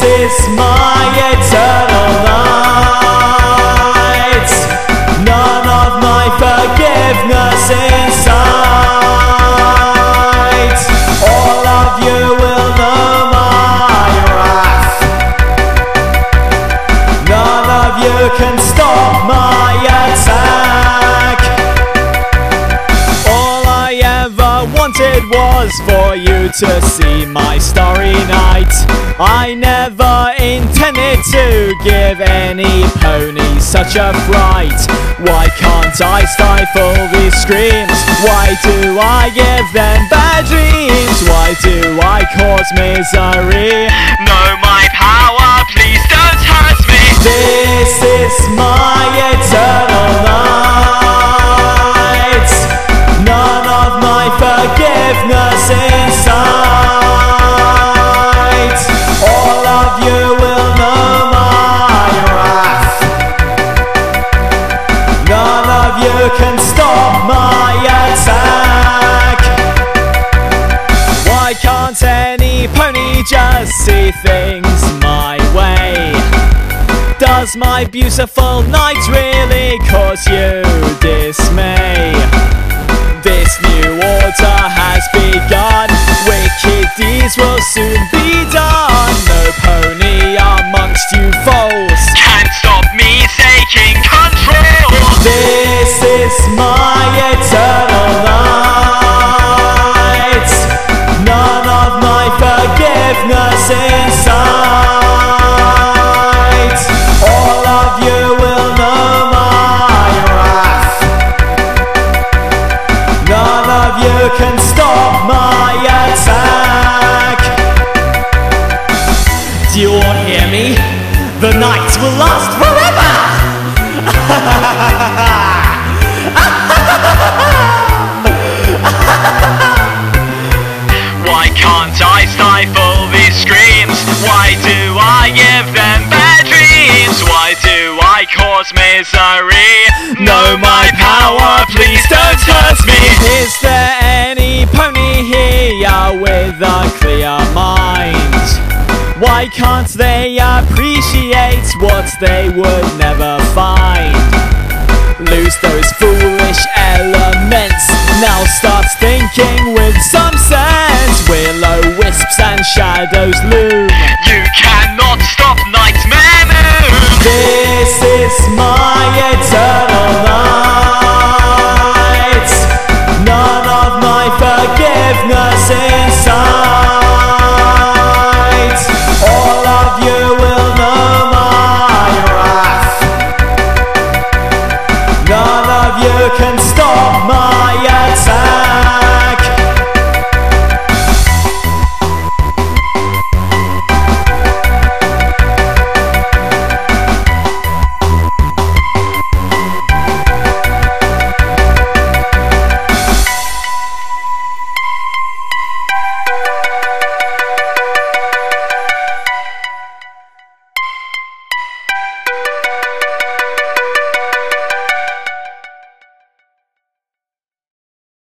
is my eternal night. None of my forgiveness in sight. All of you will know my wrath. None of you can stop my attack. All I ever wanted was for you to see my starry night. I never intended to give any pony such a fright. Why can't I stifle these screams? Why do I give them bad dreams? Why do I cause misery? Know my power, please don't hurt me. This is my eternal night. None of my forgiveness in sight. All of you will know my wrath. None of you can stop my attack. Why can't any pony just see things my way? Does my beautiful night really cause you dismay? This new order has begun. Wicked deeds will soon be done. No pony amongst you foes Can't stop me taking control. This is my eternal night. None of my forgiveness in sight. All of you will know my wrath. None of you can stop my attack. Do you all hear me? The night will last forever. Why can't I stifle these screams? Why do I give them bad dreams? Why do I cause misery? Know my power, please don't hurt me. Is there any pony here with a clear mind? Why can't they appreciate what they would never find? Lose those foolish elements